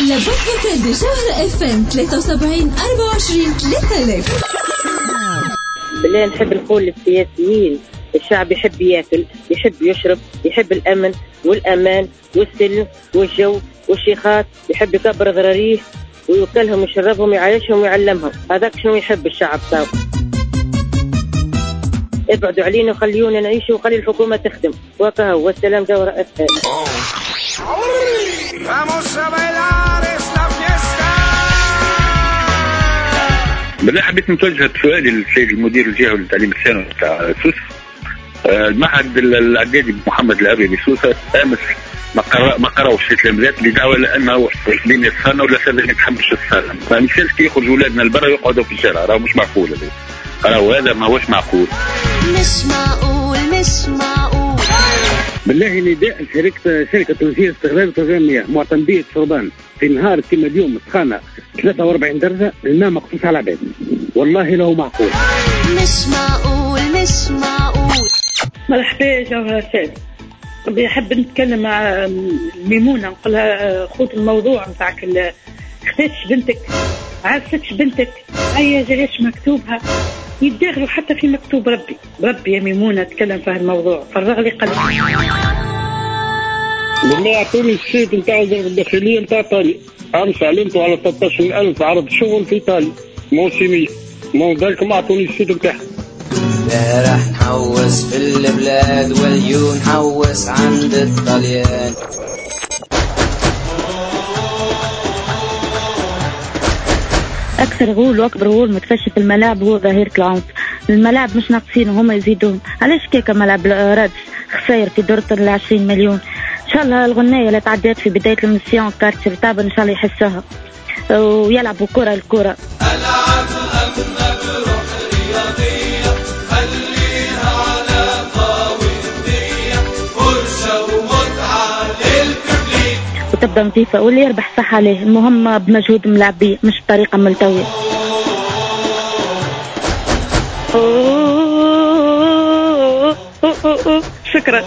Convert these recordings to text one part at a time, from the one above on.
لبكة بجوهر FM 73 24 3000. بالله نحب نقول للسياسيين، الشعب يحب ياكل، يحب يشرب، يحب الأمن والأمان والسلم والجو والشيخات، يحب يكبر ضراريه ويوكلهم ويشربهم ويعيشهم ويعلمهم. هذاك شنو يحب الشعب تاو. ابعدوا علينا وخليونا نعيش وخلي الحكومة تخدم. وكهو والسلام جوهر FM. بالله حبيت نتوجه سؤالي للسيد المدير الجهوي للتعليم الثانوي تاع سوسة. المعهد الاعدادي محمد العربي بسوسة امس ما قراوش التلامذات لدعوى لانه بين الصالة ولا سبب يتحملش الصالة. ما يمشيش يخرج اولادنا لبرا يقعدوا في الشارع، راه مش معقول هذا ما هوش معقول. مش معقول. بالله نداء شركة تونسية استغلال وتوزيع المياه معتمدية شربان في نهار كما اليوم سخانة 43 درجة، الماء مقصوص على العباد. والله لو معقول. مش معقول. مرحبا يا جوهر سيد، بحب نتكلم مع ميمونة نقولها خذ الموضوع نتاعك خذتش بنتك، عرفتش بنتك، هيا جريش مكتوبها، يتداخلوا حتى في مكتوب ربي يا ميمونة تكلم في الموضوع، فرغ لي قلبي. بالله اعطوني الشيت نتاع وزارة الداخلية نتاع طالي، امس علمتوا على 13,000 عرض شغل في طالي موسمية، مو ذلك اعطوني الشيت نتاعها. لا راح نحوس في البلاد واليوم نحوس عند الطليان. أكثر غول وأكبر غول متفشي في الملاعب هو ظاهرة العنف. الملاعب مش ناقصين وهم يزيدون. علاش كيكا ملعب رادس خسائر في دورة 20 مليون؟ إن شاء الله الغنية اللي تعديت في بداية المسيون كارتر تابا إن شاء الله يحسها ويلعبوا كرة الكرة. ألعب أمنا بروح رياضية، خليها على قوية، فرشة ومتعة للببليك، وتبدأ نظيفة واللي يربح صح عليه، المهم بمجهود ملاعبيه مش بطريقة ملتوية. شكرا.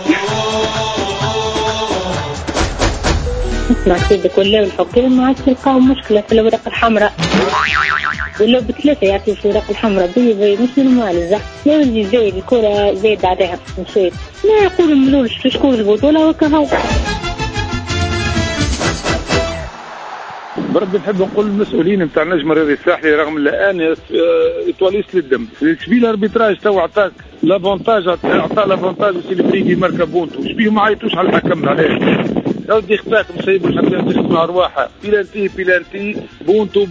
نعطيك ولا الحكومة عاد تلقاو مشكلة في الأوراق الحمراء، ولو بثلاثة يعطيو في الأوراق الحمراء بي مش نورمال. الزحف لا يجي زايد الكرة زايد عليها مشيت ما يقولوا ملولش شكون البطولة وكهو. برد نحب نقول للمسؤولين نتاع النجم الرياضي الساحلي رغم الان يتواليس للدم شبيه الاربيتراج تو عطاك لافونتاج، عطا لافونتاج سيليبريكي ماركا بونتو، شبيه ما عيطوش على الحكم عليه. لو دي اختاك مصيب الحكام تخدم ارواحها بيلانتي بونتو.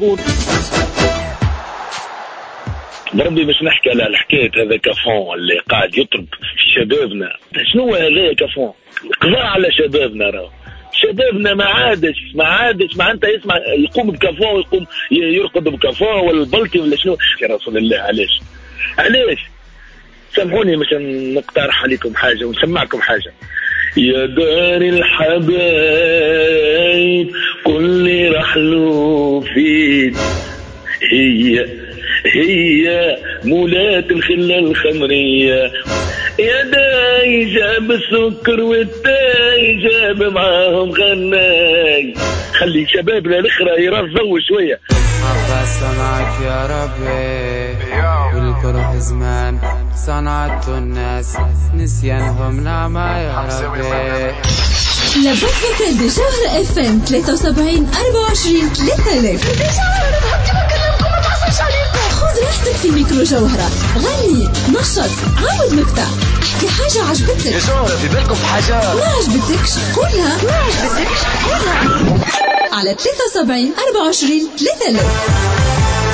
بربي باش نحكي على الحكاية هذا كافون اللي قاعد يطرب في شبابنا. شنو هذا كافون؟ قضاء على شبابنا، راهو شبابنا ما عادش ما انت يسمع يقوم بكافون، يقوم يرقد بكافون ولا البلطي ولا شنو. يا رسول الله علاش سامحوني مش نقترح عليكم حاجة ونسمعكم حاجة. يا دار الحبايب كل رحلو فيك، هي مولاة الخلة الخمرية، يا داي جاب السكر والتاي جاب معاهم غناي. خلي شبابنا الاخرى يرضوا شوية. حبا صنعك يا ربي والكره زمان صنعته الناس نسيانهم نعمة يا ربي. لبكة بجوهر FM 73 24 3000. خذ راحتك في ميكرو جوهرة، غني نشط عاود مقطع، احكي حاجة عجبتك يا جوهرة في بالكم في حاجة ما عجبتكش قولها على 73 24 3000.